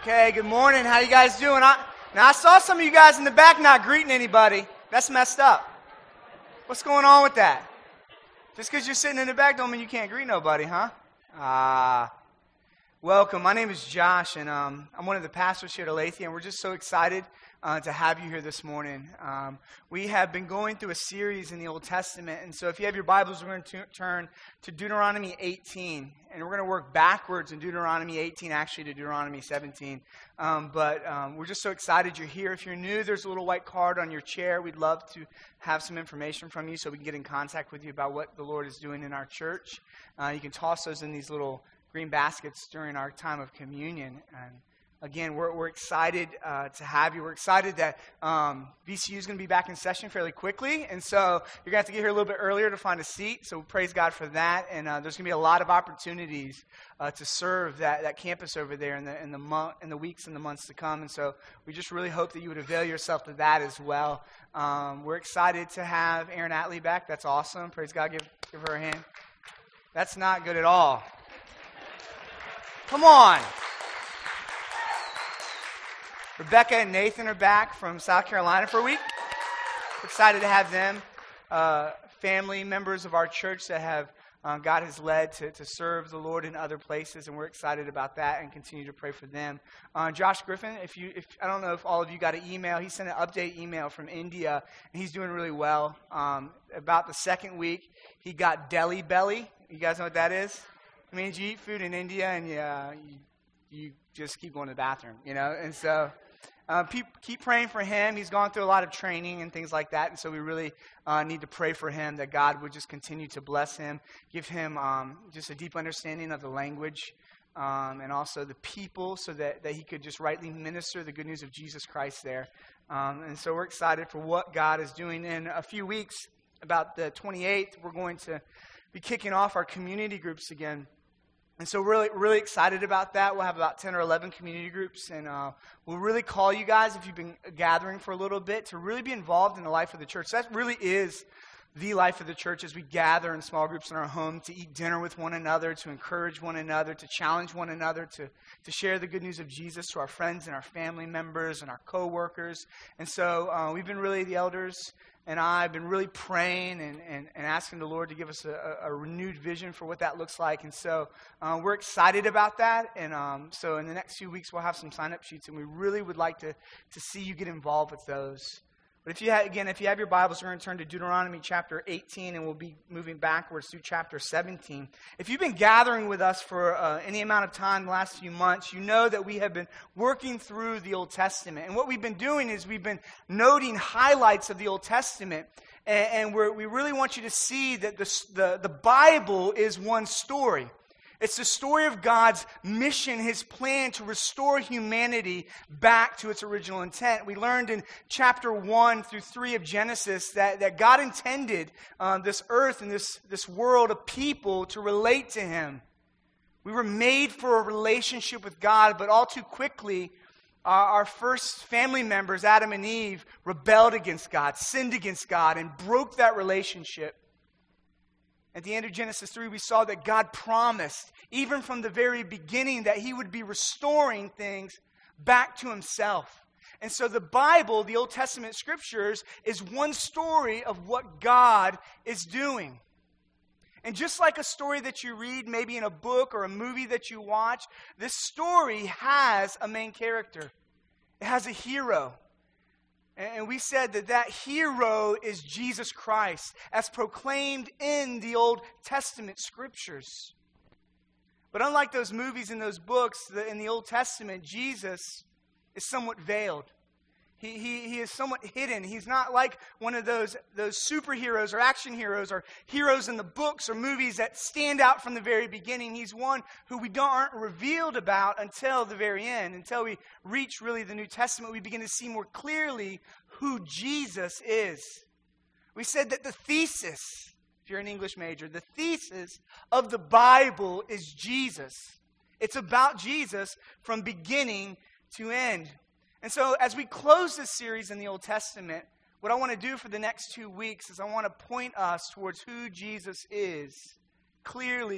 Okay, good morning. How you guys doing? Now, I saw some of you guys in the back not greeting anybody. That's messed up. What's going on with that? Just because you're sitting in the back don't mean you can't greet nobody, huh? Welcome. My name is Josh, and I'm one of the pastors here at Aletheia, and we're just so excited to have you here this morning. We have been going through a series in the Old Testament, and so if you have your Bibles, we're going to turn to Deuteronomy 18, and we're going to work backwards in Deuteronomy 18, actually, to Deuteronomy 17. But we're just so excited you're here. If you're new, there's a little white card on your chair. We'd love to have some information from you so we can get in contact with you about what the Lord is doing in our church. You can toss those in these little green baskets during our time of communion. And again, we're excited to have you. We're excited that VCU is going to be back in session fairly quickly, and so you're going to have to get here a little bit earlier to find a seat, so praise God for that. And there's going to be a lot of opportunities to serve that campus over there in the weeks and the months to come, and so we just really hope that you would avail yourself to that as well. We're excited to have Erin Atlee back. That's awesome. Praise God. Give her a hand. That's not good at all. Come on. Rebecca and Nathan are back from South Carolina for a week. We're excited to have them, family members of our church that have God has led to serve the Lord in other places, and we're excited about that and continue to pray for them. Josh Griffin, if I don't know if all of you got an email, he sent an update email from India, and he's doing really well. About the second week, he got Delhi belly. You guys know what that is? It means you eat food in India and you just keep going to the bathroom, And so keep praying for him. He's gone through a lot of training and things like that, and so we really need to pray for him, that God would just continue to bless him, give him just a deep understanding of the language and also the people, so that he could just rightly minister the good news of Jesus Christ there. And so we're excited for what God is doing. In a few weeks, about the 28th, we're going to be kicking off our community groups again. And so we're really excited about that. We'll have about 10 or 11 community groups, and we'll really call you guys, if you've been gathering for a little bit, to really be involved in the life of the church. That really is the life of the church, as we gather in small groups in our home to eat dinner with one another, to encourage one another, to challenge one another, to share the good news of Jesus to our friends and our family members and our co-workers. And so we've been the elders and I have been really praying and asking the Lord to give us a renewed vision for what that looks like. And so we're excited about that. And so in the next few weeks, we'll have some sign-up sheets, and we really would like to see you get involved with those. But if you have your Bibles, we're going to turn to Deuteronomy chapter 18, and we'll be moving backwards through chapter 17. If you've been gathering with us for any amount of time the last few months, you know that we have been working through the Old Testament. And what we've been doing is we've been noting highlights of the Old Testament, and we really want you to see that the Bible is one story. It's the story of God's mission, His plan to restore humanity back to its original intent. We learned in chapter 1 through 3 of Genesis that God intended this earth and this world of people to relate to Him. We were made for a relationship with God, but all too quickly, our first family members, Adam and Eve, rebelled against God, sinned against God, and broke that relationship. At the end of Genesis 3, we saw that God promised, even from the very beginning, that He would be restoring things back to Himself. And so the Bible, the Old Testament Scriptures, is one story of what God is doing. And just like a story that you read, maybe in a book or a movie that you watch, this story has a main character. It has a hero. And we said that hero is Jesus Christ, as proclaimed in the Old Testament Scriptures. But unlike those movies and those books, in the Old Testament, Jesus is somewhat veiled. He is somewhat hidden. He's not like one of those superheroes or action heroes or heroes in the books or movies that stand out from the very beginning. He's one who we aren't revealed about until the very end. Until we reach really the New Testament, we begin to see more clearly who Jesus is. We said that the thesis, if you're an English major, the thesis of the Bible is Jesus. It's about Jesus from beginning to end. And so as we close this series in the Old Testament, what I want to do for the next 2 weeks is I want to point us towards who Jesus is clearly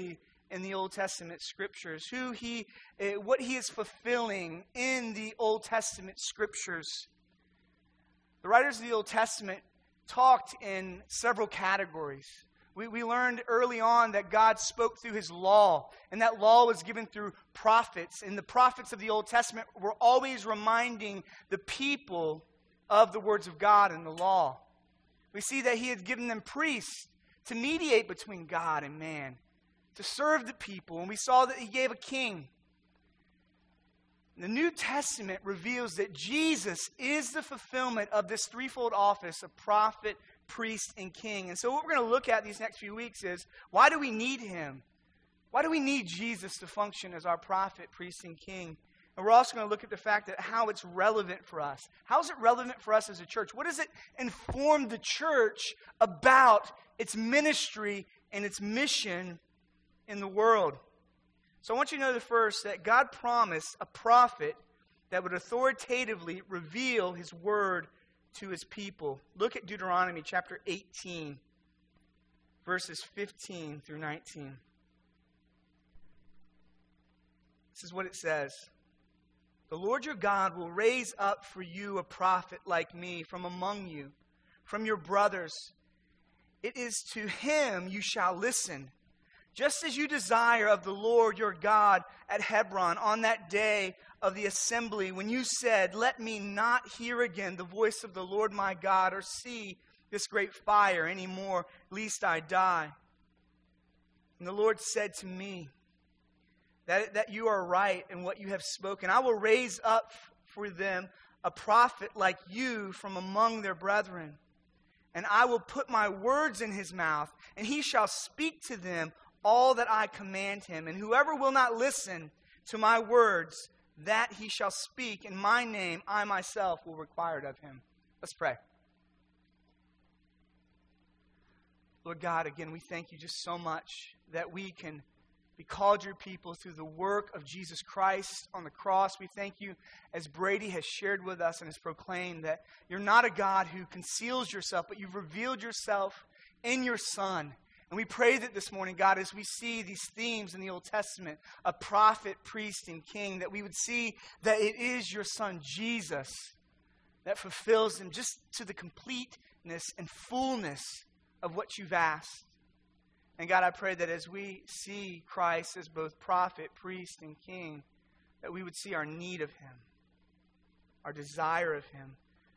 in the Old Testament scriptures, what he is fulfilling in the Old Testament scriptures. The writers of the Old Testament talked in several categories. We learned early on that God spoke through his law, and that law was given through prophets. And the prophets of the Old Testament were always reminding the people of the words of God and the law. We see that he had given them priests to mediate between God and man, to serve the people. And we saw that he gave a king. The New Testament reveals that Jesus is the fulfillment of this threefold office of prophet, priest, and king. And so what we're going to look at these next few weeks is, why do we need him? Why do we need Jesus to function as our prophet, priest, and king? And we're also going to look at the fact that how it's relevant for us. How is it relevant for us as a church? What does it inform the church about its ministry and its mission in the world? So I want you to know the first that God promised a prophet that would authoritatively reveal his word to his people. Look at Deuteronomy chapter 18, verses 15 through 19. This is what it says. The Lord your God will raise up for you a prophet like me from among you, from your brothers. It is to him you shall listen, just as you desire of the Lord your God at Hebron on that day of the assembly, when you said, let me not hear again the voice of the Lord my God, or see this great fire any more, lest I die. And the Lord said to me, that you are right in what you have spoken. I will raise up for them a prophet like you from among their brethren. And I will put my words in his mouth, and he shall speak to them all that I command him. And whoever will not listen to my words, that he shall speak in my name, I myself will require it of him. Let's pray. Lord God, again, we thank you just so much that we can be called your people through the work of Jesus Christ on the cross. We thank you, as Brady has shared with us and has proclaimed, that you're not a God who conceals yourself, but you've revealed yourself in your Son. And we pray that this morning, God, as we see these themes in the Old Testament, a prophet, priest, and king, that we would see that it is your Son, Jesus, that fulfills them just to the completeness and fullness of what you've asked. And God, I pray that as we see Christ as both prophet, priest, and king, that we would see our need of him, our desire of him,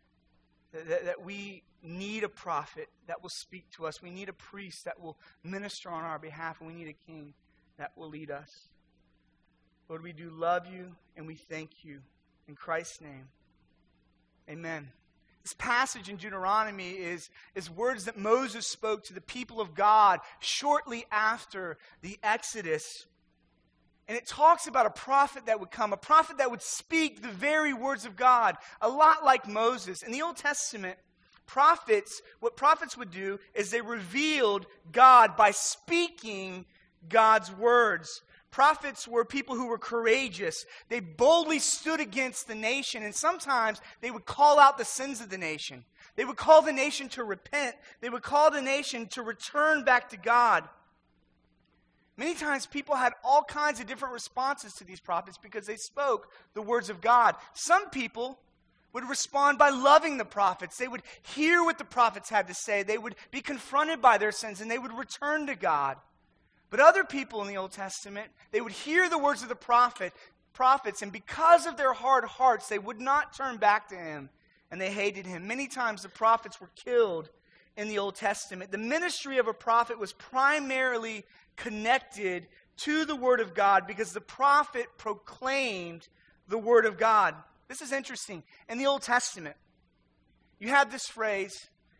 that we need a prophet that will speak to us. We need a priest that will minister on our behalf, and we need a king that will lead us. Lord, we do love you, and we thank you. In Christ's name, amen. This passage in Deuteronomy is words that Moses spoke to the people of God shortly after the Exodus. And it talks about a prophet that would come, a prophet that would speak the very words of God, a lot like Moses. In the Old Testament, what prophets would do is they revealed God by speaking God's words. Prophets were people who were courageous. They boldly stood against the nation, and sometimes they would call out the sins of the nation. They would call the nation to repent. They would call the nation to return back to God. Many times people had all kinds of different responses to these prophets because they spoke the words of God. Some people would respond by loving the prophets. They would hear what the prophets had to say. They would be confronted by their sins, and they would return to God. But other people in the Old Testament, they would hear the words of the prophets, and because of their hard hearts, they would not turn back to him, and they hated him. Many times the prophets were killed in the Old Testament. The ministry of a prophet was primarily connected to the Word of God because the prophet proclaimed the Word of God. This is interesting. In the Old Testament, you have this phrase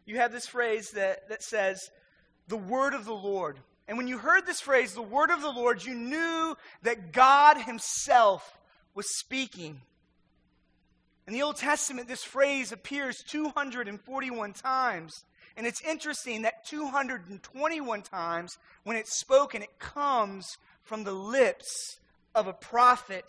that says, the Word of the Lord. And when you heard this phrase, the word of the Lord, you knew that God himself was speaking. In the Old Testament, this phrase appears 241 times. And it's interesting that 221 times, when it's spoken, it comes from the lips of a prophet.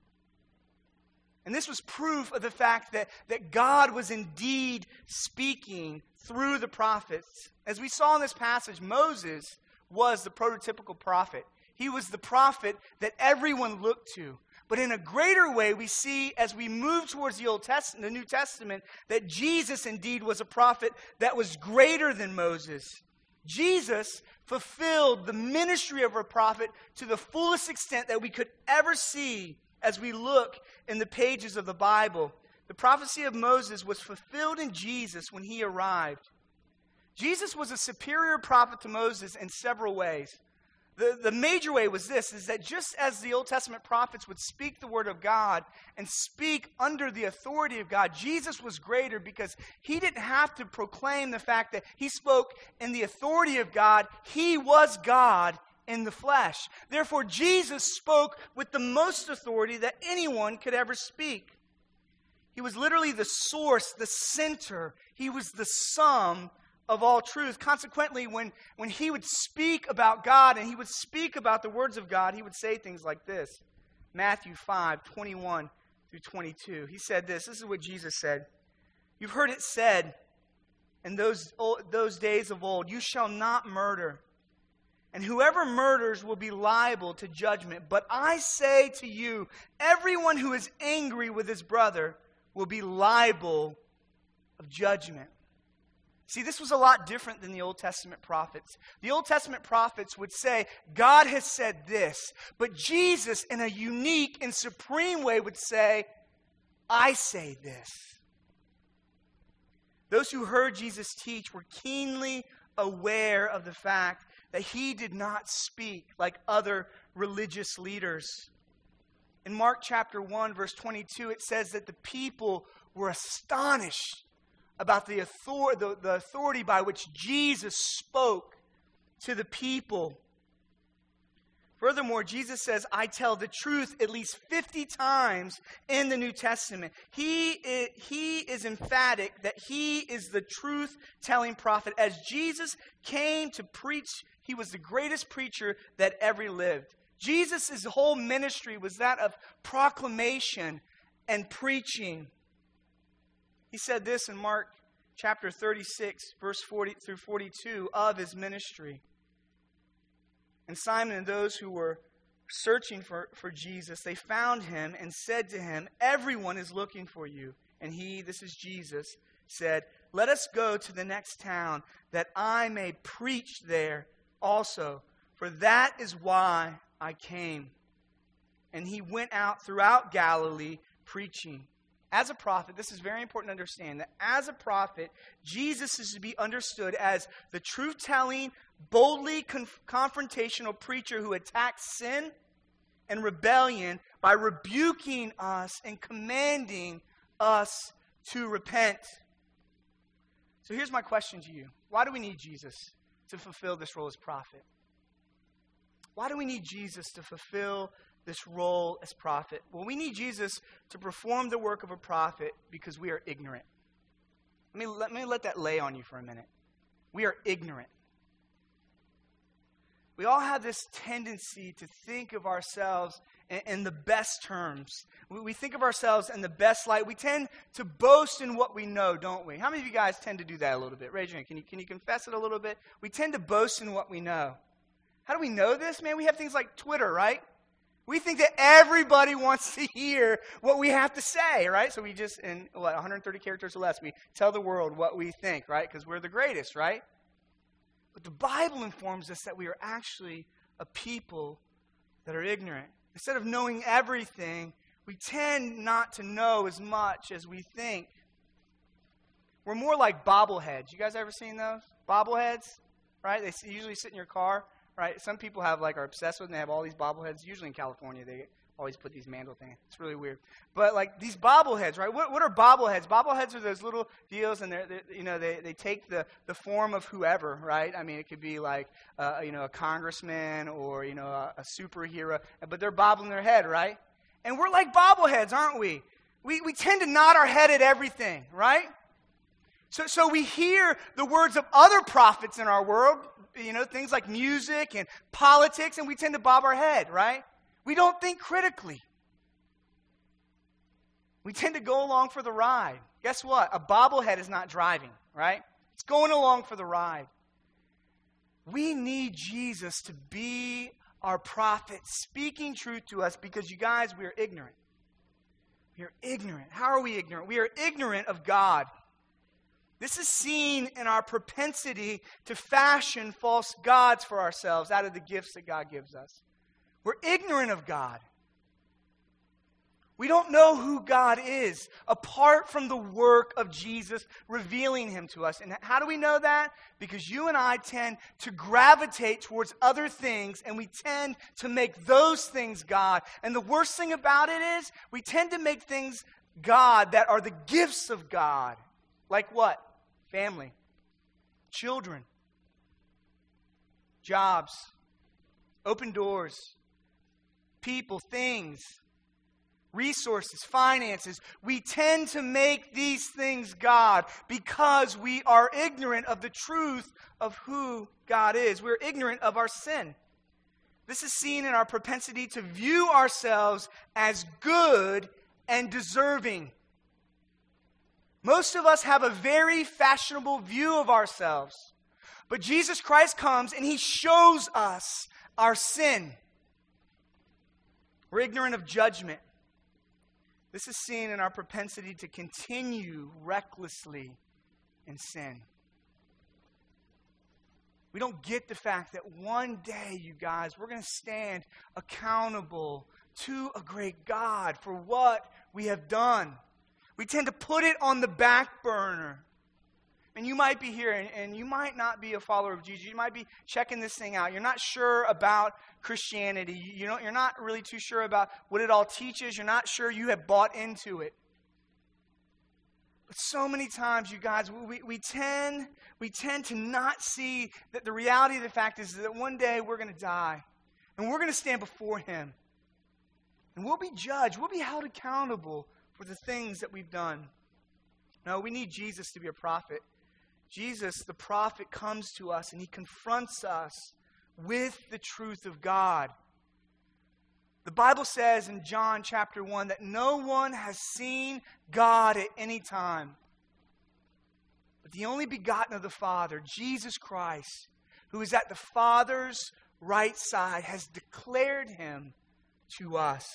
And this was proof of the fact that God was indeed speaking through the prophets. As we saw in this passage, Moses was the prototypical prophet. He was the prophet that everyone looked to. But in a greater way, we see as we move towards the Old Testament, the New Testament, that Jesus indeed was a prophet that was greater than Moses. Jesus fulfilled the ministry of a prophet to the fullest extent that we could ever see as we look in the pages of the Bible. The prophecy of Moses was fulfilled in Jesus when he arrived. Jesus was a superior prophet to Moses in several ways. The major way was this, is that just as the Old Testament prophets would speak the word of God and speak under the authority of God, Jesus was greater because he didn't have to proclaim the fact that he spoke in the authority of God. He was God in the flesh. Therefore, Jesus spoke with the most authority that anyone could ever speak. He was literally the source, the center. He was the sum of all truth. Consequently, when he would speak about God and he would speak about the words of God, he would say things like this. Matthew 5:21 through 22. He said this. This is what Jesus said. You've heard it said in those days of old, you shall not murder. And whoever murders will be liable to judgment. But I say to you, everyone who is angry with his brother will be liable of judgment. See, this was a lot different than the Old Testament prophets. The Old Testament prophets would say, God has said this. But Jesus, in a unique and supreme way, would say, I say this. Those who heard Jesus teach were keenly aware of the fact that he did not speak like other religious leaders. In Mark chapter 1, verse 22, it says that the people were astonished about the authority by which Jesus spoke to the people. Furthermore, Jesus says, I tell the truth at least 50 times in the New Testament. He is emphatic that he is the truth-telling prophet. As Jesus came to preach, he was the greatest preacher that ever lived. Jesus' whole ministry was that of proclamation and preaching. He said this in Mark chapter 36, verse 40 through 42 of his ministry. And Simon and those who were searching for Jesus, they found him and said to him, everyone is looking for you. And he, this is Jesus, said, let us go to the next town that I may preach there also, for that is why I came. And he went out throughout Galilee preaching. As a prophet, this is very important to understand, that as a prophet, Jesus is to be understood as the truth-telling, boldly confrontational preacher who attacks sin and rebellion by rebuking us and commanding us to repent. So here's my question to you. Why do we need Jesus to fulfill this role as prophet? Why do we need Jesus to fulfill this role as prophet? Well, we need Jesus to perform the work of a prophet because we are ignorant. Let me let that lay on you for a minute. We are ignorant. We all have this tendency to think of ourselves in the best terms. We think of ourselves in the best light. We tend to boast in what we know, don't we? How many of you guys tend to do that a little bit? Raise your hand. Can you confess it a little bit? We tend to boast in what we know. How do we know this? Man, we have things like Twitter, right? We think that everybody wants to hear what we have to say, right? So we just, in 130 characters or less, we tell the world what we think, right? Because we're the greatest, right? But the Bible informs us that we are actually a people that are ignorant. Instead of knowing everything, we tend not to know as much as we think. We're more like bobbleheads. You guys ever seen those? Bobbleheads, right? They usually sit in your car. Right? Some people are obsessed with them. They have all these bobbleheads. Usually in California, they always put these mandrel things. It's really weird. But these bobbleheads, right? What are bobbleheads? Bobbleheads are those little deals, and they take the form of whoever, right? I mean, it could be a congressman or a superhero, but they're bobbling their head, right? And we're like bobbleheads, aren't we? We tend to nod our head at everything, right? So we hear the words of other prophets in our world. Things like music and politics, and we tend to bob our head, right? We don't think critically. We tend to go along for the ride. Guess what? A bobblehead is not driving, right? It's going along for the ride. We need Jesus to be our prophet, speaking truth to us because, you guys, we are ignorant. We are ignorant. How are we ignorant? We are ignorant of God. This is seen in our propensity to fashion false gods for ourselves out of the gifts that God gives us. We're ignorant of God. We don't know who God is apart from the work of Jesus revealing him to us. And how do we know that? Because you and I tend to gravitate towards other things, and we tend to make those things God. And the worst thing about it is we tend to make things God that are the gifts of God. Like what? Family, children, jobs, open doors, people, things, resources, finances. We tend to make these things God because we are ignorant of the truth of who God is. We're ignorant of our sin. This is seen in our propensity to view ourselves as good and deserving. Most of us have a very fashionable view of ourselves. But Jesus Christ comes and he shows us our sin. We're ignorant of judgment. This is seen in our propensity to continue recklessly in sin. We don't get the fact that one day, you guys, we're going to stand accountable to a great God for what we have done. We tend to put it on the back burner. And you might be here and you might not be a follower of Jesus. You might be checking this thing out. You're not sure about Christianity. You're not really too sure about what it all teaches. You're not sure you have bought into it. But so many times, you guys, we tend to not see that the reality of the fact is that one day we're going to die. And we're going to stand before him. And we'll be judged. We'll be held accountable for the things that we've done. No, we need Jesus to be a prophet. Jesus, the prophet, comes to us and he confronts us with the truth of God. The Bible says in John chapter 1 that no one has seen God at any time. But the only begotten of the Father, Jesus Christ, who is at the Father's right side, has declared him to us.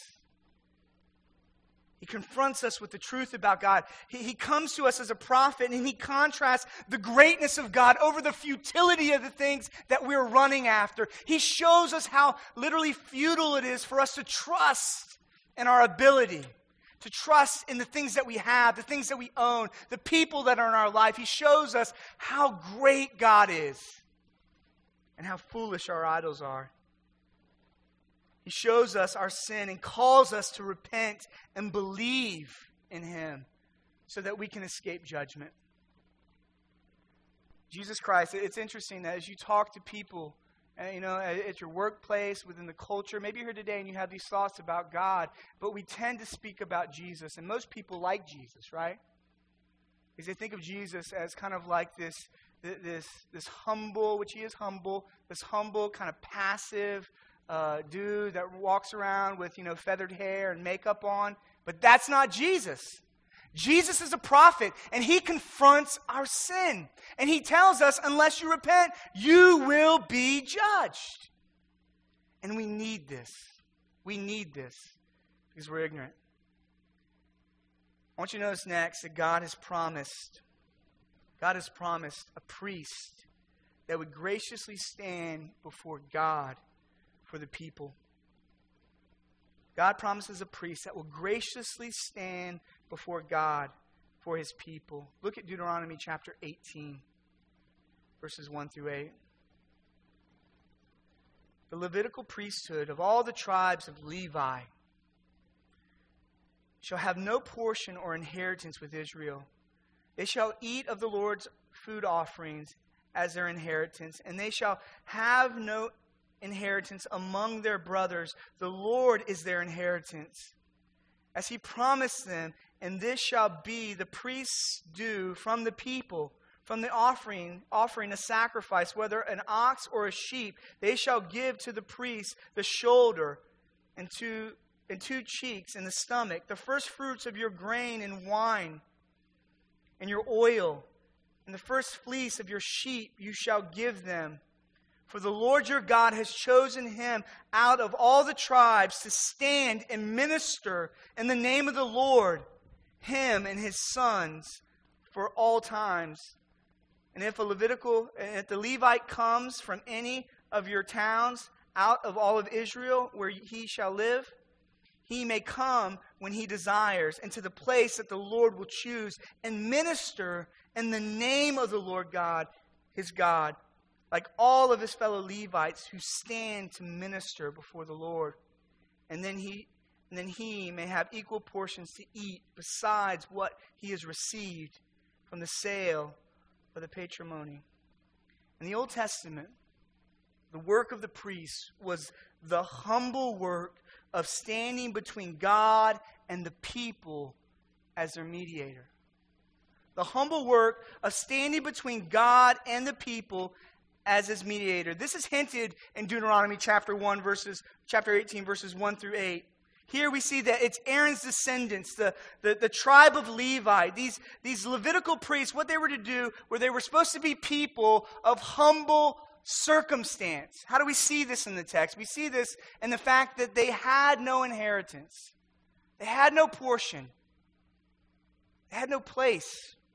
He confronts us with the truth about God. He comes to us as a prophet and he contrasts the greatness of God over the futility of the things that we're running after. He shows us how literally futile it is for us to trust in our ability, to trust in the things that we have, the things that we own, the people that are in our life. He shows us how great God is and how foolish our idols are. He shows us our sin and calls us to repent and believe in him so that we can escape judgment. Jesus Christ, it's interesting that as you talk to people, at your workplace, within the culture, maybe you're here today and you have these thoughts about God, but we tend to speak about Jesus. And most people like Jesus, right? Because they think of Jesus as kind of like this humble, which he is humble, this humble kind of passive dude that walks around with, feathered hair and makeup on. But that's not Jesus. Jesus is a prophet, and he confronts our sin. And he tells us, unless you repent, you will be judged. And we need this. We need this because we're ignorant. I want you to notice next that God has promised a priest that would graciously stand before God for the people. God promises a priest that will graciously stand before God for his people. Look at Deuteronomy chapter 18, verses 1 through 8. The Levitical priesthood of all the tribes of Levi shall have no portion or inheritance with Israel. They shall eat of the Lord's food offerings as their inheritance, and they shall have no inheritance among their brothers. The Lord is their inheritance, as he promised them, and this shall be the priest's due from the people, from the offering a sacrifice, whether an ox or a sheep. They shall give to the priest the shoulder and two cheeks and the stomach, the first fruits of your grain and wine and your oil, and the first fleece of your sheep you shall give them. For the Lord your God has chosen him out of all the tribes to stand and minister in the name of the Lord, him and his sons, for all times. And if the Levite comes from any of your towns out of all of Israel where he shall live, he may come when he desires into the place that the Lord will choose and minister in the name of the Lord God, his God, like all of his fellow Levites who stand to minister before the Lord. And then he may have equal portions to eat besides what he has received from the sale of the patrimony. In the Old Testament, the work of the priest was the humble work of standing between God and the people as their mediator. The humble work of standing between God and the people as his mediator. This is hinted in Deuteronomy chapter 18, verses 1 through 8. Here we see that it's Aaron's descendants, the tribe of Levi, these Levitical priests, what they were to do, where they were supposed to be people of humble circumstance. How do we see this in the text? We see this in the fact that they had no inheritance. They had no portion. They had no place.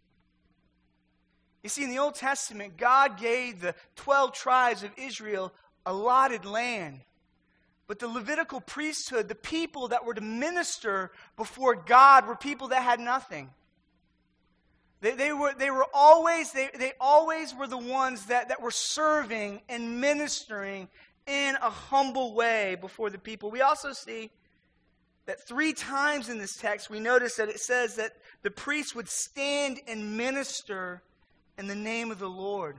You see, in the Old Testament, God gave the 12 tribes of Israel allotted land. But the Levitical priesthood, the people that were to minister before God, were people that had nothing. They always were the ones that were serving and ministering in a humble way before the people. We also see that 3 times in this text, we notice that it says that the priests would stand and minister in the name of the Lord.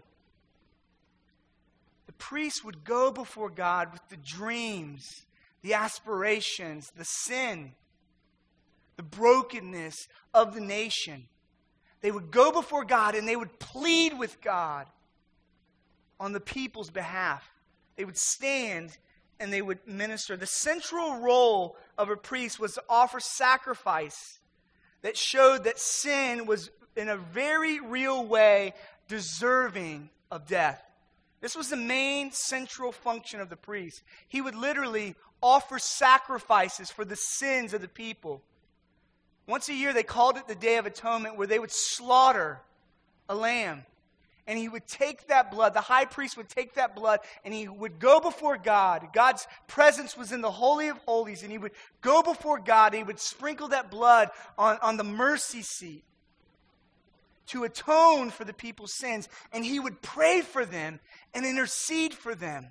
The priests would go before God with the dreams, the aspirations, the sin, the brokenness of the nation. They would go before God and they would plead with God on the people's behalf. They would stand and they would minister. The central role of a priest was to offer sacrifice that showed that sin was in a very real way deserving of death. This was the main central function of the priest. He would literally offer sacrifices for the sins of the people. Once a year, they called it the Day of Atonement, where they would slaughter a lamb. And he would take that blood, the high priest would take that blood, and he would go before God. God's presence was in the Holy of Holies, and he would go before God, and he would sprinkle that blood on the mercy seat to atone for the people's sins. And he would pray for them and intercede for them.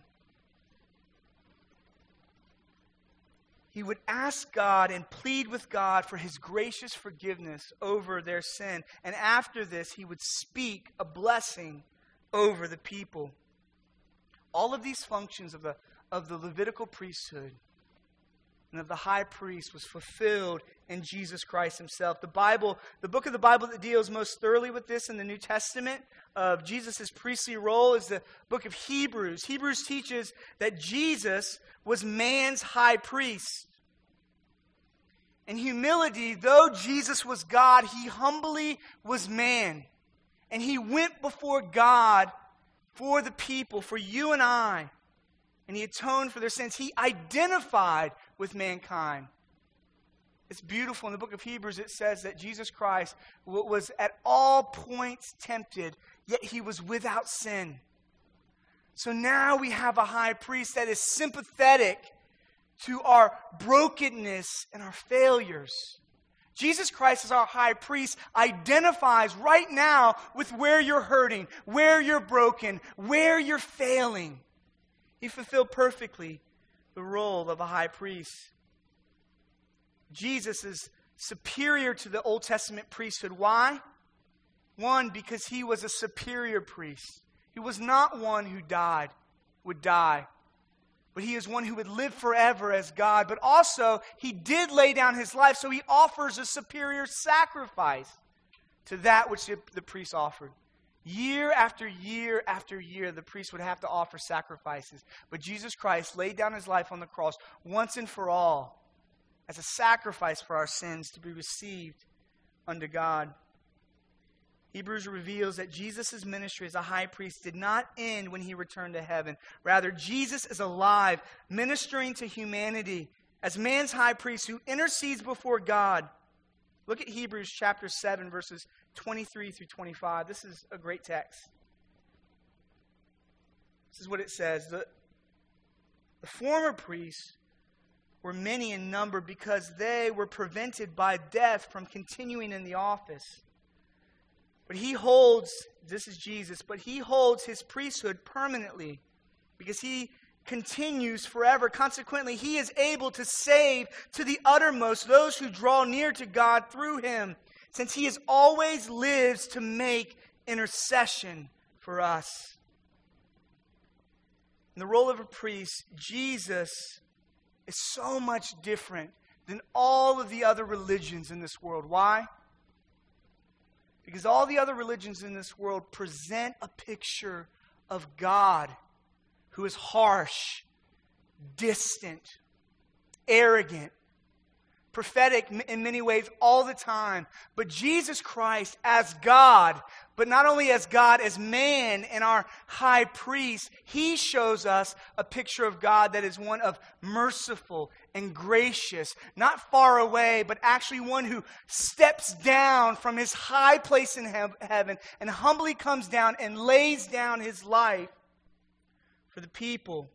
He would ask God and plead with God for his gracious forgiveness over their sin. And after this, he would speak a blessing over the people. All of these functions of the Levitical priesthood and of the high priest was fulfilled in Jesus Christ himself. The book of the Bible that deals most thoroughly with this in the New Testament of Jesus' priestly role is the book of Hebrews. Hebrews teaches that Jesus was man's high priest. In humility, though Jesus was God, he humbly was man. And he went before God for the people, for you and I. And he atoned for their sins. He identified with mankind. It's beautiful. In the book of Hebrews, it says that Jesus Christ was at all points tempted, yet he was without sin. So now we have a high priest that is sympathetic to our brokenness and our failures. Jesus Christ as our high priest identifies right now with where you're hurting, where you're broken, where you're failing. He fulfilled perfectly the role of a high priest. Jesus is superior to the Old Testament priesthood. Why? One, because he was a superior priest. He was not one who would die. But he is one who would live forever as God. But also, he did lay down his life, so he offers a superior sacrifice to that which the priest offered. Year after year after year, the priest would have to offer sacrifices. But Jesus Christ laid down his life on the cross once and for all as a sacrifice for our sins to be received unto God. Hebrews reveals that Jesus' ministry as a high priest did not end when he returned to heaven. Rather, Jesus is alive, ministering to humanity as man's high priest who intercedes before God. Look at Hebrews chapter 7, verses 23 through 25. This is a great text. This is what it says. The former priests were many in number because they were prevented by death from continuing in the office. But he holds, this is Jesus, but he holds his priesthood permanently because he continues forever. Consequently, he is able to save to the uttermost those who draw near to God through him, since he always lives to make intercession for us. In the role of a priest, Jesus is so much different than all of the other religions in this world. Why? Because all the other religions in this world present a picture of God who is harsh, distant, arrogant, prophetic in many ways all the time. But Jesus Christ as God, but not only as God, as man and our high priest, he shows us a picture of God that is one of merciful and gracious, not far away, but actually one who steps down from his high place in heaven and humbly comes down and lays down his life for the people.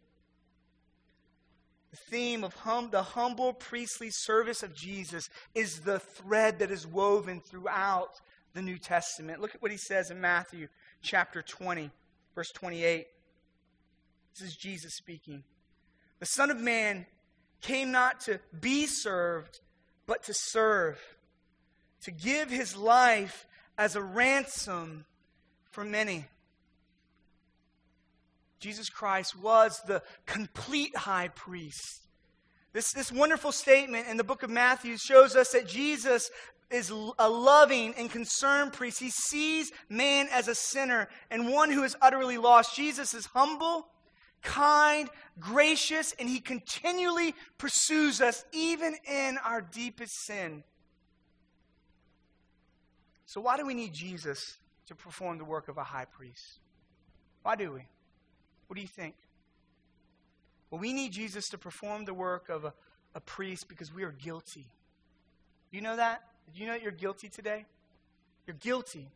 The theme of the humble priestly service of Jesus is the thread that is woven throughout the New Testament. Look at what he says in Matthew chapter 20, verse 28. This is Jesus speaking. The Son of Man came not to be served, but to serve, to give his life as a ransom for many. Jesus Christ was the complete high priest. This wonderful statement in the book of Matthew shows us that Jesus is a loving and concerned priest. He sees man as a sinner and one who is utterly lost. Jesus is humble, kind, gracious, and he continually pursues us even in our deepest sin. So why do we need Jesus to perform the work of a high priest? Why do we? What do you think? Well, we need Jesus to perform the work of a priest because we are guilty. Do you know that? Did you know that you're guilty today? You're guilty.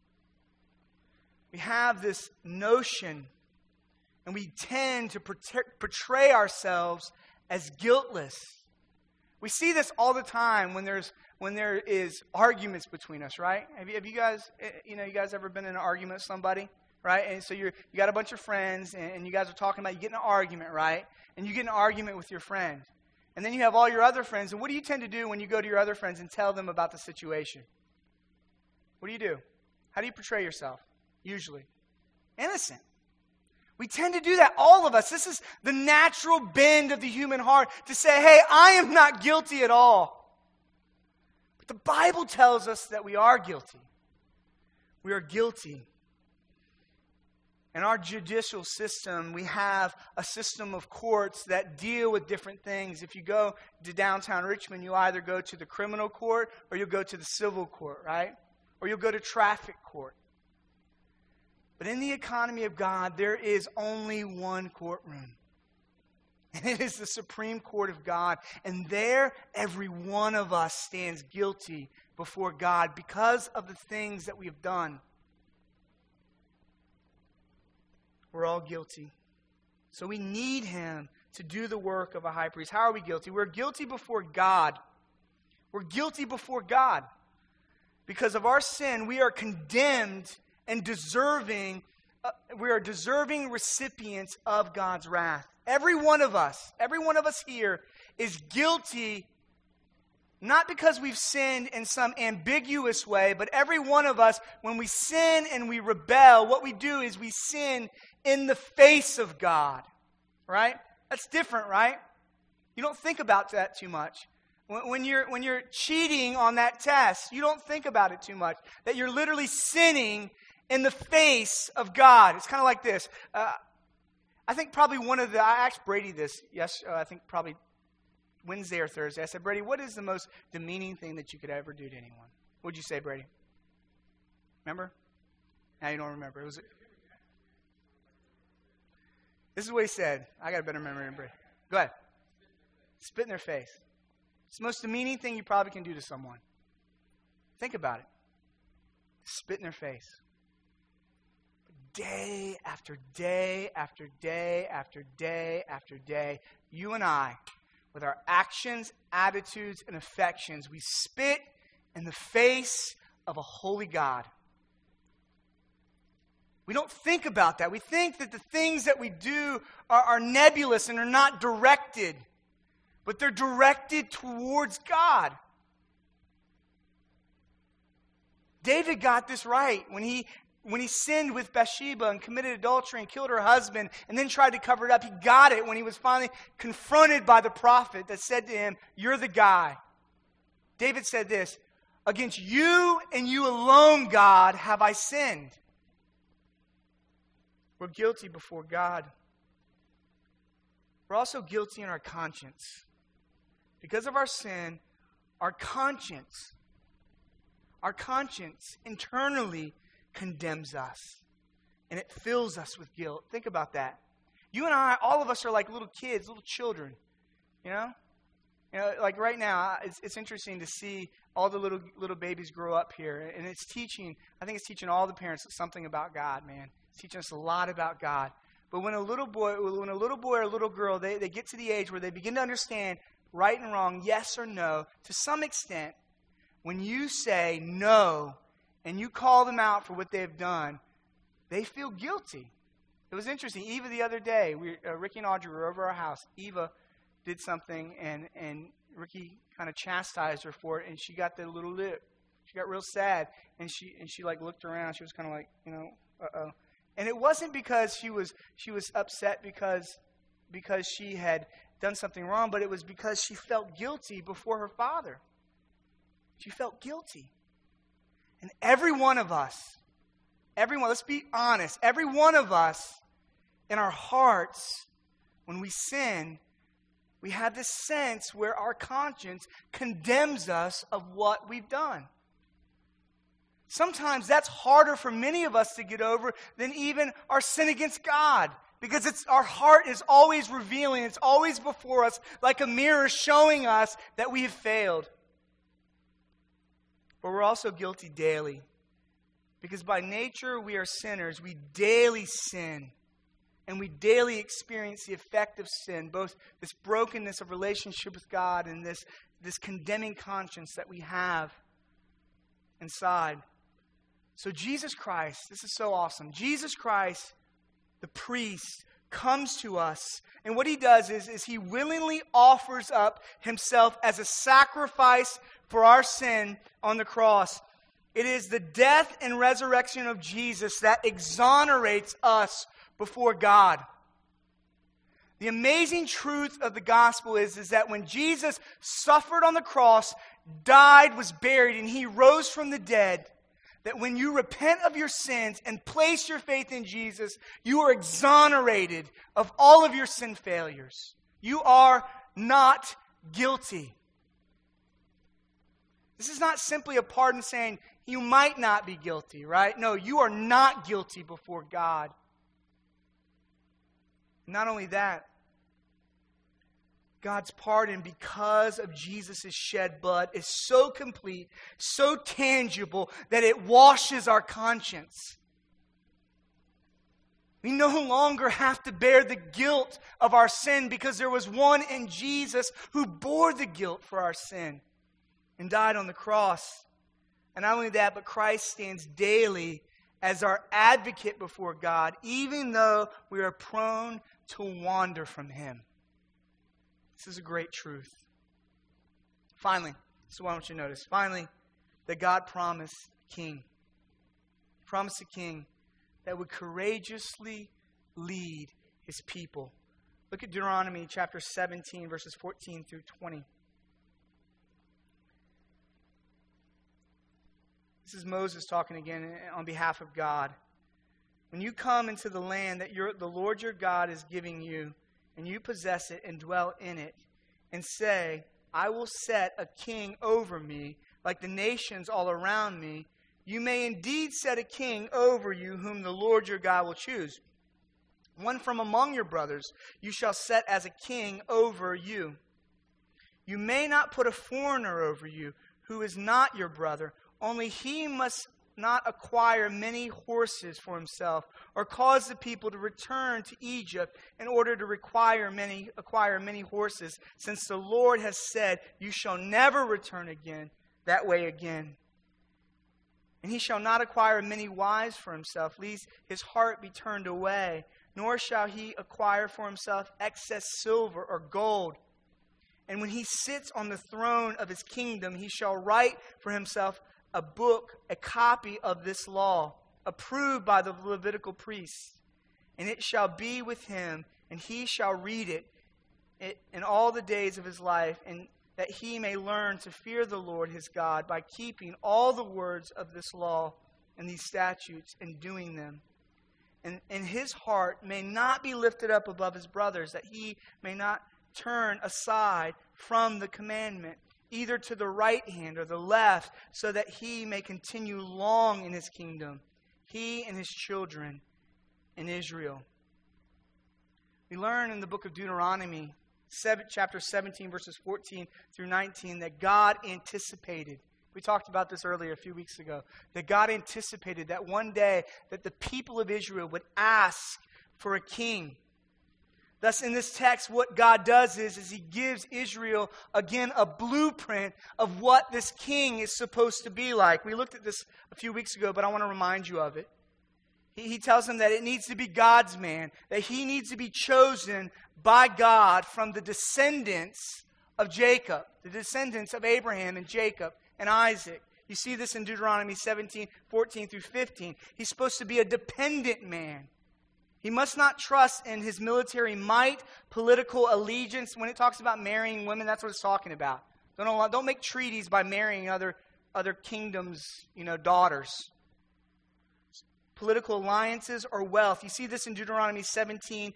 We have this notion, and we tend to portray ourselves as guiltless. We see this all the time when there is arguments between us, right? Have you guys, you guys ever been in an argument with somebody? Right? And so you got a bunch of friends, and you guys are talking about, you get in an argument, right? And you get in an argument with your friend. And then you have all your other friends. And what do you tend to do when you go to your other friends and tell them about the situation? What do? How do you portray yourself? Usually. Innocent. We tend to do that, all of us. This is the natural bend of the human heart to say, hey, I am not guilty at all. But the Bible tells us that we are guilty. We are guilty. In our judicial system, we have a system of courts that deal with different things. If you go to downtown Richmond, you either go to the criminal court or you'll go to the civil court, right? Or you'll go to traffic court. But in the economy of God, there is only one courtroom. And it is the Supreme Court of God. And there, every one of us stands guilty before God because of the things that we have done. We're all guilty. So we need him to do the work of a high priest. How are we guilty? We're guilty before God. We're guilty before God. Because of our sin, we are condemned and deserving, we are deserving recipients of God's wrath. Every one of us here is guilty, not because we've sinned in some ambiguous way, but every one of us, when we sin and we rebel, what we do is we sin in the face of God, right? That's different, right? You don't think about that too much. When you're cheating on that test, you don't think about it too much. That you're literally sinning in the face of God. It's kind of like this. I think probably I asked Brady this, I think probably Wednesday or Thursday. I said, Brady, what is the most demeaning thing that you could ever do to anyone? What'd you say, Brady? Remember? Now you don't remember. This is what he said. I got a better memory than Brady. Go ahead. Spit in their face. It's the most demeaning thing you probably can do to someone. Think about it. Spit in their face. Day after day after day after day after day, you and I, with our actions, attitudes, and affections, we spit in the face of a holy God. We don't think about that. We think that the things that we do are nebulous and are not directed, but they're directed towards God. David got this right when he sinned with Bathsheba and committed adultery and killed her husband and then tried to cover it up. He got it when he was finally confronted by the prophet that said to him, "You're the guy." David said this, "Against you and you alone, God, have I sinned." We're guilty before God. We're also guilty in our conscience. Because of our sin, our conscience internally condemns us. And it fills us with guilt. Think about that. You and I, all of us are like little kids, little children. You know, like right now, it's interesting to see all the little babies grow up here. And it's teaching, I think it's teaching all the parents something about God, man. It's teaching us a lot about God. But when a little boy or a little girl, they get to the age where they begin to understand right and wrong, yes or no, to some extent, when you say no and you call them out for what they've done, they feel guilty. It was interesting. Eva the other day, Ricky and Audrey were over our house. Eva did something, and Ricky kind of chastised her for it, and she got the little lip. She got real sad, and she like looked around. She was kind of like, uh-oh. And it wasn't because she was upset because she had done something wrong, but it was because she felt guilty before her father. She felt guilty. And every one of us, let's be honest, every one of us in our hearts, when we sin, we have this sense where our conscience condemns us of what we've done. Sometimes that's harder for many of us to get over than even our sin against God. Because our heart is always revealing, it's always before us like a mirror showing us that we have failed. But we're also guilty daily. Because by nature we are sinners. We daily sin. And we daily experience the effect of sin. Both this brokenness of relationship with God and this condemning conscience that we have inside. So Jesus Christ, this is so awesome. Jesus Christ, the priest, comes to us. And what he does is he willingly offers up himself as a sacrifice for our sin on the cross. It is the death and resurrection of Jesus that exonerates us before God. The amazing truth of the gospel is that when Jesus suffered on the cross, died, was buried, and he rose from the dead, that when you repent of your sins and place your faith in Jesus, you are exonerated of all of your sin failures. You are not guilty. This is not simply a pardon saying you might not be guilty, right? No, you are not guilty before God. Not only that, God's pardon because of Jesus' shed blood is so complete, so tangible, that it washes our conscience. We no longer have to bear the guilt of our sin because there was one in Jesus who bore the guilt for our sin and died on the cross. And not only that, but Christ stands daily as our advocate before God, even though we are prone to wander from Him. This is a great truth. Finally, this is what I want you to notice. Finally, that God promised a king. He promised a king that would courageously lead His people. Look at Deuteronomy chapter 17, verses 14 through 20. This is Moses talking again on behalf of God. When you come into the land that the Lord your God is giving you, and you possess it and dwell in it, and say, I will set a king over me, like the nations all around me, You may indeed set a king over you whom the Lord your God will choose. One from among your brothers you shall set as a king over you. You may not put a foreigner over you who is not your brother, only he must not acquire many horses for himself, or cause the people to return to Egypt in order to acquire many horses, since the Lord has said, you shall never return again that way again. And he shall not acquire many wives for himself, lest his heart be turned away, nor shall he acquire for himself excess silver or gold. And when he sits on the throne of his kingdom, he shall write for himself a book, a copy of this law, approved by the Levitical priests. And it shall be with him, and he shall read it in all the days of his life, and that he may learn to fear the Lord his God by keeping all the words of this law and these statutes and doing them. And his heart may not be lifted up above his brothers, that he may not turn aside from the commandment, either to the right hand or the left, so that he may continue long in his kingdom, he and his children in Israel. We learn in the book of Deuteronomy, chapter 17, verses 14 through 19, that God anticipated. We talked about this earlier a few weeks ago. That God anticipated that one day that the people of Israel would ask for a king. Thus, in this text, what God does is he gives Israel, again, a blueprint of what this king is supposed to be like. We looked at this a few weeks ago, but I want to remind you of it. He tells them that it needs to be God's man, that he needs to be chosen by God from the descendants of Jacob, the descendants of Abraham and Jacob and Isaac. You see this in Deuteronomy 17, 14 through 15. He's supposed to be a dependent man. He must not trust in his military might, political allegiance. When it talks about marrying women, that's what it's talking about. Don't make treaties by marrying other kingdoms', daughters. Political alliances or wealth. You see this in Deuteronomy 17,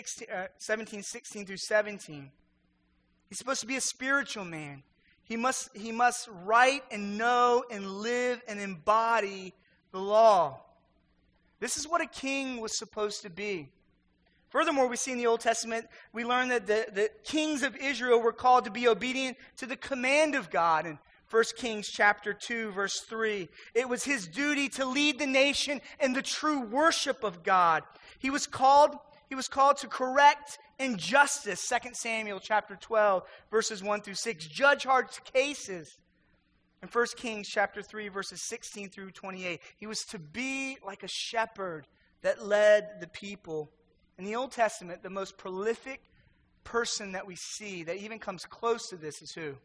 16 through 17. He's supposed to be a spiritual man. He must write and know and live and embody the law. This is what a king was supposed to be. Furthermore, we see in the Old Testament, we learn that the kings of Israel were called to be obedient to the command of God. In 1 Kings chapter 2, verse 3, it was his duty to lead the nation in the true worship of God. He was called to correct injustice, 2 Samuel chapter 12, verses 1 through 6, judge hard cases. In 1 Kings chapter 3, verses 16 through 28, he was to be like a shepherd that led the people. In the Old Testament, the most prolific person that we see that even comes close to this is who?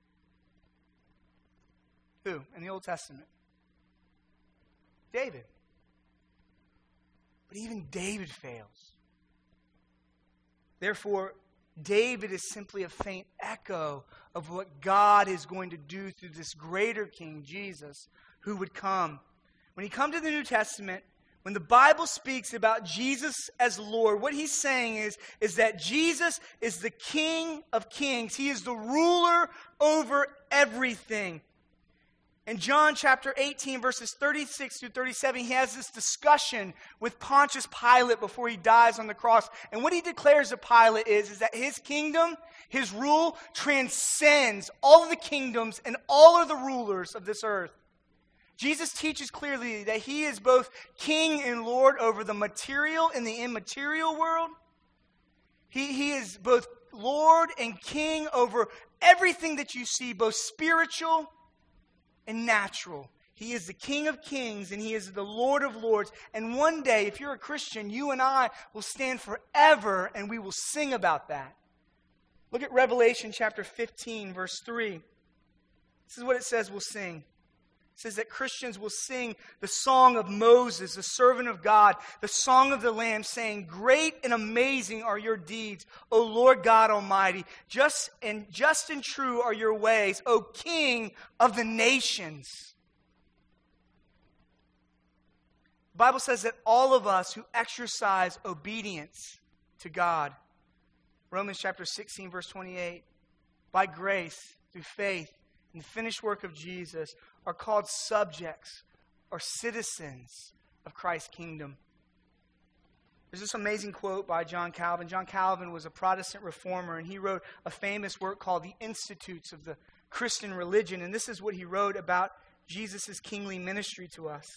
Who in the Old Testament? David. But even David fails. Therefore, David is simply a faint echo of what God is going to do through this greater King, Jesus, who would come. When you come to the New Testament, when the Bible speaks about Jesus as Lord, what he's saying is that Jesus is the King of kings. He is the ruler over everything. In John chapter 18, verses 36 through 37, he has this discussion with Pontius Pilate before he dies on the cross. And what he declares to Pilate is that his kingdom, his rule, transcends all of the kingdoms and all of the rulers of this earth. Jesus teaches clearly that he is both king and Lord over the material and the immaterial world. He is both Lord and king over everything that you see, both spiritual and natural. He is the King of kings and he is the Lord of lords. And one day, if you're a Christian, you and I will stand forever and we will sing about that. Look at Revelation chapter 15, verse 3. This is what it says we'll sing. It says that Christians will sing the song of Moses, the servant of God, the song of the Lamb, saying, "Great and amazing are your deeds, O Lord God Almighty. Just and true are your ways, O King of the nations." The Bible says that all of us who exercise obedience to God, Romans chapter 16, verse 28, by grace, through faith, and the finished work of Jesus, are called subjects are citizens of Christ's kingdom. There's this amazing quote by John Calvin. John Calvin was a Protestant reformer, and he wrote a famous work called The Institutes of the Christian Religion. And this is what he wrote about Jesus' kingly ministry to us.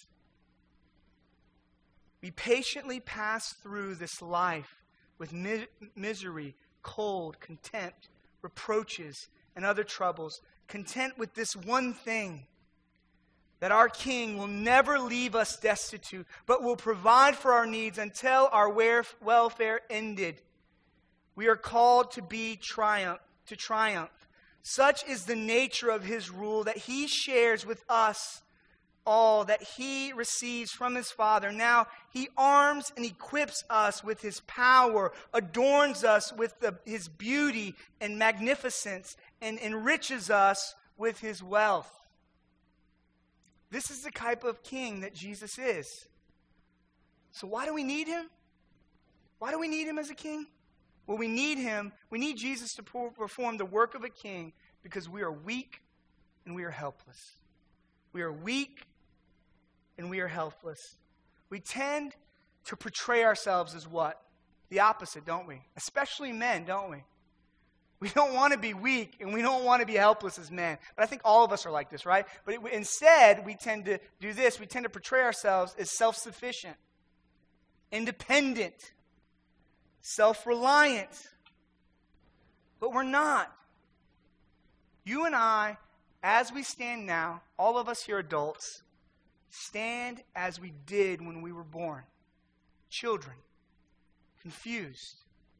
We patiently pass through this life with misery, cold, contempt, reproaches, and other troubles, content with this one thing, that our King will never leave us destitute, but will provide for our needs until our welfare ended. We are called to triumph. Such is the nature of His rule that He shares with us all that He receives from His Father. Now He arms and equips us with His power, adorns us with His beauty and magnificence, and enriches us with His wealth. This is the type of king that Jesus is. So why do we need Him? Why do we need Him as a king? Well, we need Him. We need Jesus to perform the work of a king because we are weak and we are helpless. We are weak and we are helpless. We tend to portray ourselves as what? The opposite, don't we? Especially men, don't we? We don't want to be weak, and we don't want to be helpless as men. But I think all of us are like this, right? But instead, we tend to do this. We tend to portray ourselves as self-sufficient, independent, self-reliant. But we're not. You and I, as we stand now, all of us here adults, stand as we did when we were born. Children, confused,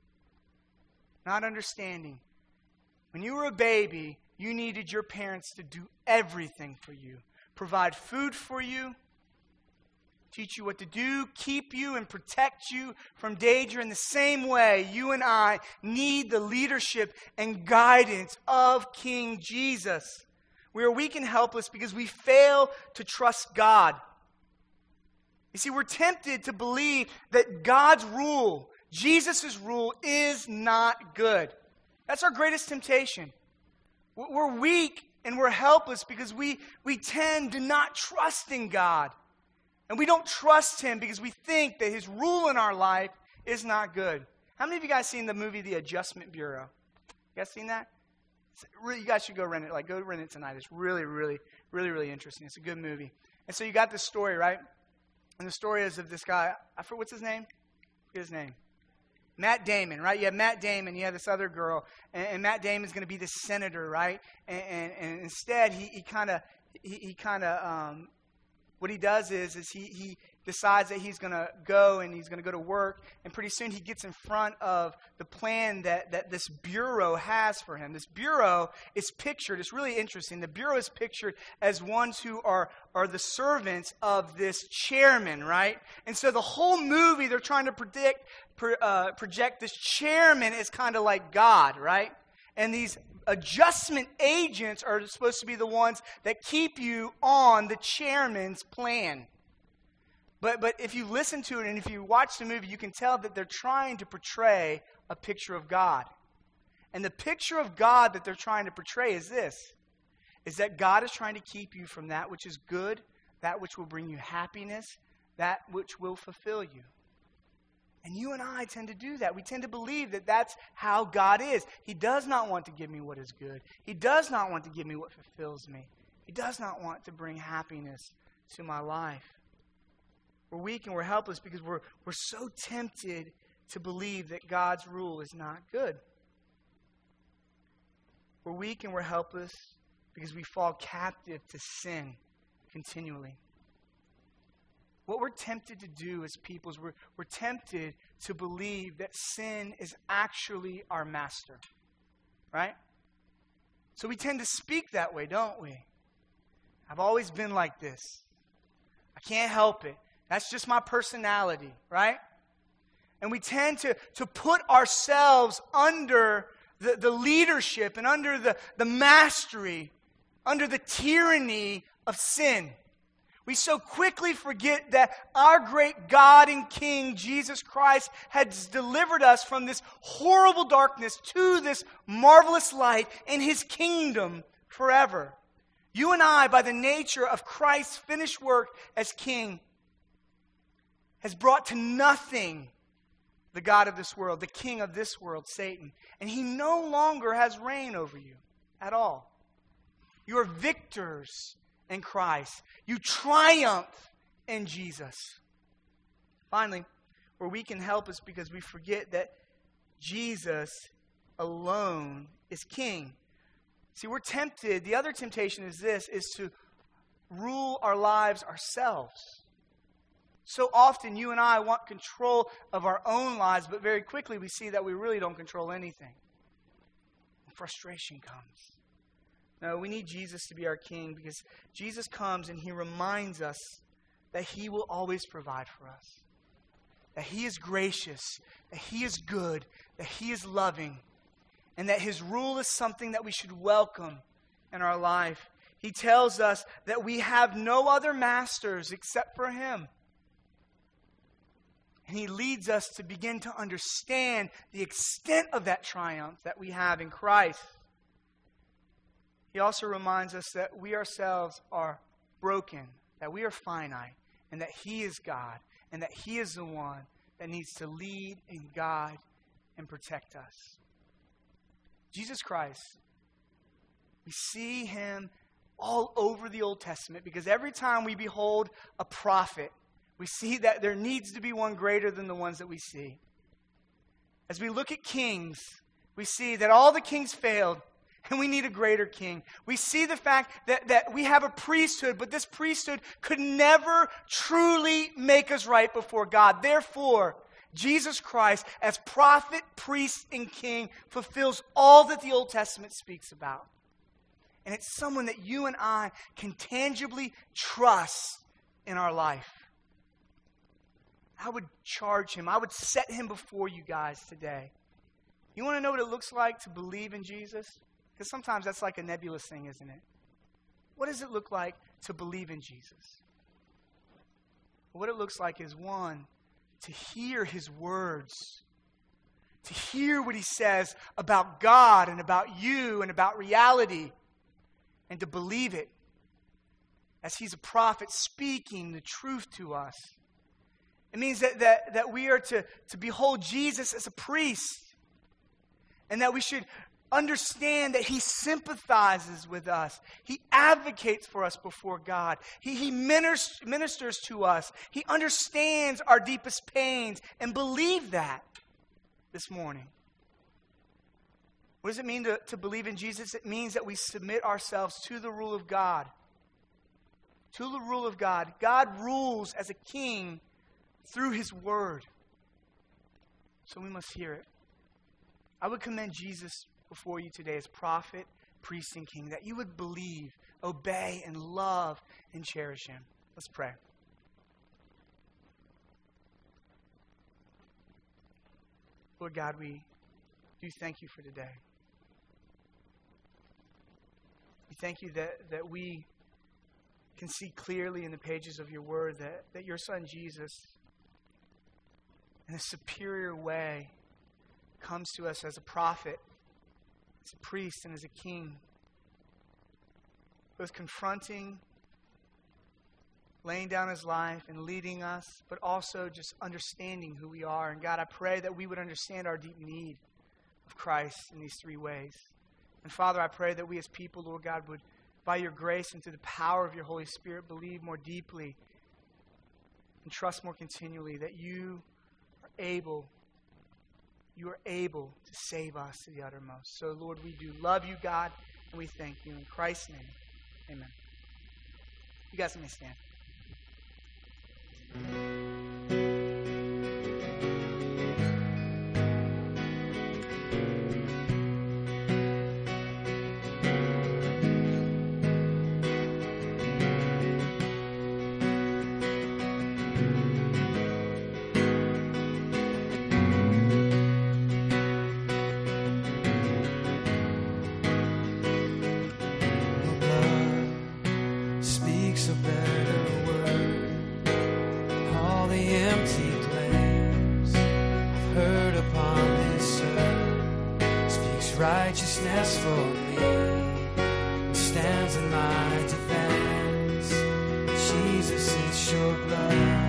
not understanding. When you were a baby, you needed your parents to do everything for you. Provide food for you, teach you what to do, keep you and protect you from danger. In the same way, you and I need the leadership and guidance of King Jesus. We are weak and helpless because we fail to trust God. You see, we're tempted to believe that God's rule, Jesus' rule, is not good. That's our greatest temptation. We're weak and we're helpless because we tend to not trust in God. And we don't trust Him because we think that His rule in our life is not good. How many of you guys seen the movie The Adjustment Bureau? You guys seen that? You guys should go rent it. Go rent it tonight. It's really, really, really, really interesting. It's a good movie. And so you got this story, right? And the story is of this guy. I forget what's his name? Forget his name. Matt Damon, right? You have Matt Damon, you have this other girl, and Matt Damon's going to be the senator, right? And instead, he kind of what he does is he decides that he's going to go and he's going to go to work, and pretty soon he gets in front of the plan that this bureau has for him. This bureau is pictured, it's really interesting, the bureau is pictured as ones who are the servants of this chairman, right? And so the whole movie, they're trying to project this chairman as kind of like God, right? And these adjustment agents are supposed to be the ones that keep you on the chairman's plan. But if you listen to it and if you watch the movie, you can tell that they're trying to portray a picture of God. And the picture of God that they're trying to portray is this, is that God is trying to keep you from that which is good, that which will bring you happiness, that which will fulfill you. And you and I tend to do that. We tend to believe that that's how God is. He does not want to give me what is good. He does not want to give me what fulfills me. He does not want to bring happiness to my life. We're weak and we're helpless because we're so tempted to believe that God's rule is not good. We're weak and we're helpless because we fall captive to sin continually. What we're tempted to do as people is we're tempted to believe that sin is actually our master, right? So we tend to speak that way, don't we? I've always been like this. I can't help it. That's just my personality, right? And we tend to put ourselves under the leadership and under the mastery, under the tyranny of sin. We so quickly forget that our great God and King, Jesus Christ, has delivered us from this horrible darkness to this marvelous light in His kingdom forever. You and I, by the nature of Christ's finished work as king, has brought to nothing the god of this world, the king of this world, Satan. And he no longer has reign over you at all. You are victors in Christ. You triumph in Jesus. Finally, where we can help is because we forget that Jesus alone is king. See, we're tempted. The other temptation is this, is to rule our lives ourselves. So often you and I want control of our own lives, but very quickly we see that we really don't control anything. And frustration comes. No, we need Jesus to be our king because Jesus comes and he reminds us that he will always provide for us. That he is gracious, that he is good, that he is loving, and that his rule is something that we should welcome in our life. He tells us that we have no other masters except for him. And he leads us to begin to understand the extent of that triumph that we have in Christ. He also reminds us that we ourselves are broken, that we are finite, and that he is God, and that he is the one that needs to lead and guide and protect us. Jesus Christ, we see him all over the Old Testament because every time we behold a prophet, we see that there needs to be one greater than the ones that we see. As we look at kings, we see that all the kings failed, and we need a greater king. We see the fact that we have a priesthood, but this priesthood could never truly make us right before God. Therefore, Jesus Christ, as prophet, priest, and king, fulfills all that the Old Testament speaks about. And it's someone that you and I can tangibly trust in our life. I would charge him. I would set him before you guys today. You want to know what it looks like to believe in Jesus? Because sometimes that's like a nebulous thing, isn't it? What does it look like to believe in Jesus? What it looks like is, one, to hear his words, to hear what he says about God and about you and about reality, and to believe it as he's a prophet speaking the truth to us. It means that we are to behold Jesus as a priest, and that we should understand that he sympathizes with us. He advocates for us before God. He ministers to us. He understands our deepest pains, and believe that this morning. What does it mean to believe in Jesus? It means that we submit ourselves to the rule of God. To the rule of God. God rules as a king through his word. So we must hear it. I would commend Jesus before you today as prophet, priest, and king, that you would believe, obey, and love, and cherish him. Let's pray. Lord God, we do thank you for today. We thank you that we can see clearly in the pages of your word that your son Jesus, in a superior way, comes to us as a prophet, as a priest, and as a king, both confronting, laying down his life and leading us, but also just understanding who we are. And God, I pray that we would understand our deep need of Christ in these three ways. And Father, I pray that we as people, Lord God, would, by your grace and through the power of your Holy Spirit, believe more deeply and trust more continually that you are able to save us to the uttermost. So, Lord, we do love you, God, and we thank you. In Christ's name, amen. You guys may stand. A better word. All the empty claims I've heard upon this earth speaks righteousness for me, stands in my Jesus, it's your blood.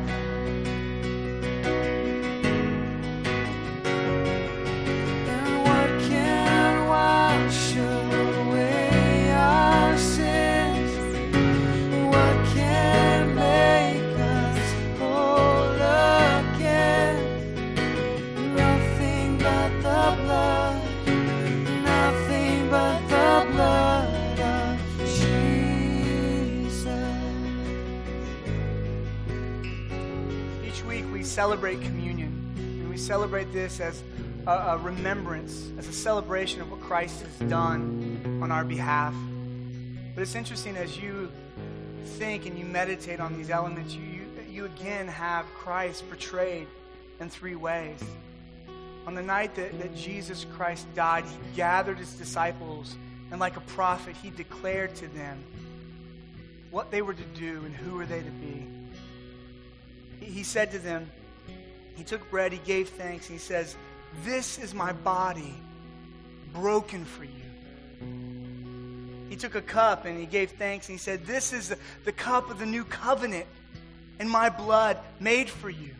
Celebrate communion, and we celebrate this as a remembrance, as a celebration of what Christ has done on our behalf. But it's interesting, as you think and you meditate on these elements, you again have Christ portrayed in three ways. On the night that Jesus Christ died, he gathered his disciples, and like a prophet, he declared to them what they were to do and who were they to be. He said to them, he took bread, he gave thanks, and he says, "This is my body broken for you." He took a cup and he gave thanks, and he said, "This is the cup of the new covenant in my blood made for you."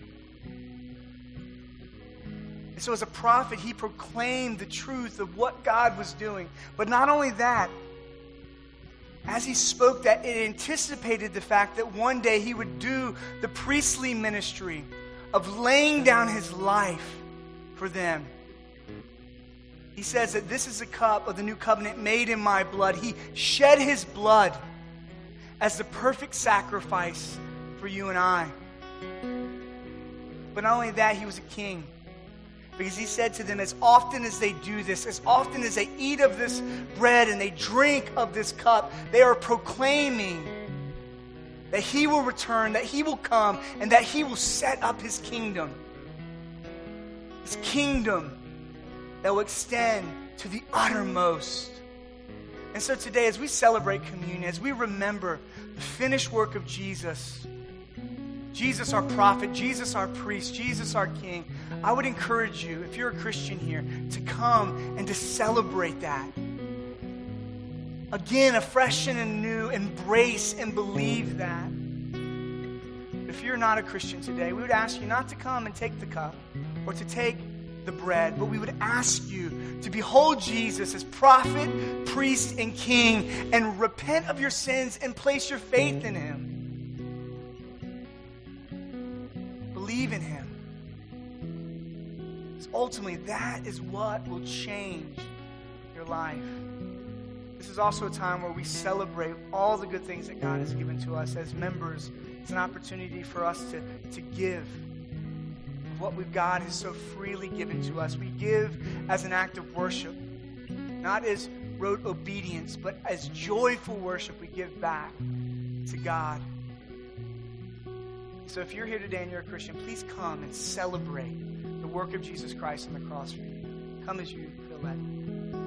And so as a prophet, he proclaimed the truth of what God was doing. But not only that, as he spoke that, it anticipated the fact that one day he would do the priestly ministry of laying down his life for them. He says that this is a cup of the new covenant made in my blood. He shed his blood as the perfect sacrifice for you and I. But not only that, he was a king. Because he said to them, as often as they do this, as often as they eat of this bread and they drink of this cup, they are proclaiming that he will return, that he will come, and that he will set up his kingdom. His kingdom that will extend to the uttermost. And so today, as we celebrate communion, as we remember the finished work of Jesus, Jesus our prophet, Jesus our priest, Jesus our king, I would encourage you, if you're a Christian here, to come and to celebrate that. Again, afresh and anew, embrace and believe that. If you're not a Christian today, we would ask you not to come and take the cup or to take the bread, but we would ask you to behold Jesus as prophet, priest, and king, and repent of your sins and place your faith in him. Believe in him. Because ultimately, that is what will change your life. This is also a time where we celebrate all the good things that God has given to us as members. It's an opportunity for us to give of what God has so freely given to us. We give as an act of worship, not as rote obedience, but as joyful worship. We give back to God. So if you're here today and you're a Christian, please come and celebrate the work of Jesus Christ on the cross for you. Come as you feel led.